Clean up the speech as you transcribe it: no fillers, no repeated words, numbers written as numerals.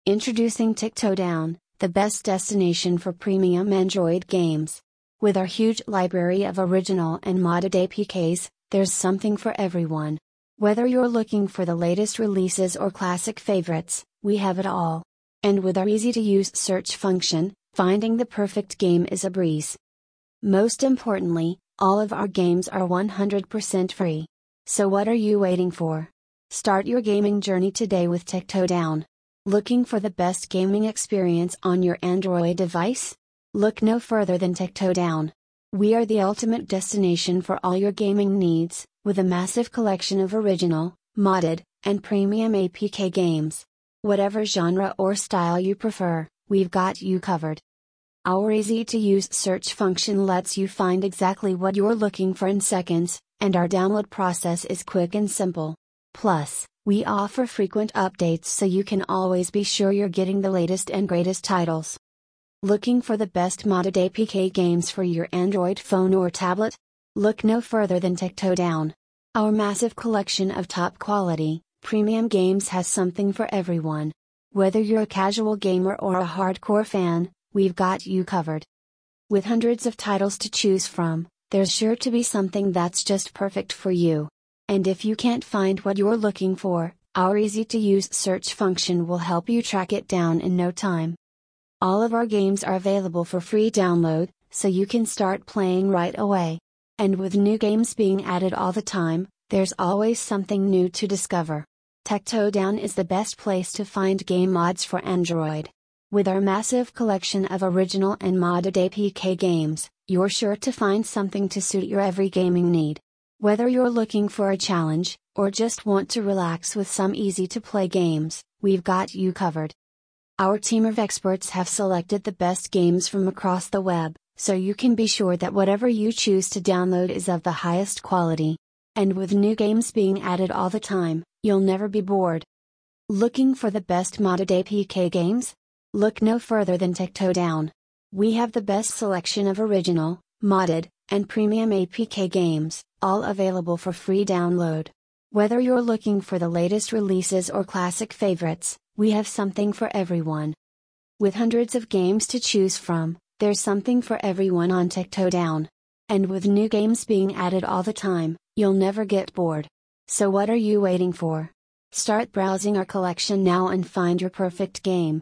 Introducing Tictodown, the best destination for premium Android games. With our huge library of original and modded APKs, there's something for everyone. Whether you're looking for the latest releases or classic favorites, we have it all. And with our easy-to-use search function, finding the perfect game is a breeze. Most importantly, all of our games are 100% free. So what are you waiting for? Start your gaming journey today with Tictodown. Looking for the best gaming experience on your Android device? Look no further than Tictodown. We are the ultimate destination for all your gaming needs, with a massive collection of original, modded, and premium APK games. Whatever genre or style you prefer, we've got you covered. Our easy-to-use search function lets you find exactly what you're looking for in seconds, and our download process is quick and simple. Plus, we offer frequent updates so you can always be sure you're getting the latest and greatest titles. Looking for the best modded APK games for your Android phone or tablet? Look no further than Tictodown. Our massive collection of top quality, premium games has something for everyone. Whether you're a casual gamer or a hardcore fan, we've got you covered. With hundreds of titles to choose from, there's sure to be something that's just perfect for you. And if you can't find what you're looking for, our easy-to-use search function will help you track it down in no time. All of our games are available for free download, so you can start playing right away. And with new games being added all the time, there's always something new to discover. Tictodown is the best place to find game mods for Android. With our massive collection of original and modded APK games, you're sure to find something to suit your every gaming need. Whether you're looking for a challenge, or just want to relax with some easy-to-play games, we've got you covered. Our team of experts have selected the best games from across the web, so you can be sure that whatever you choose to download is of the highest quality. And with new games being added all the time, you'll never be bored. Looking for the best modded APK games? Look no further than Tictodown. We have the best selection of original, modded, and premium APK games, all available for free download. Whether you're looking for the latest releases or classic favorites, we have something for everyone. With hundreds of games to choose from, there's something for everyone on Tictodown. And with new games being added all the time, you'll never get bored. So what are you waiting for? Start browsing our collection now and find your perfect game.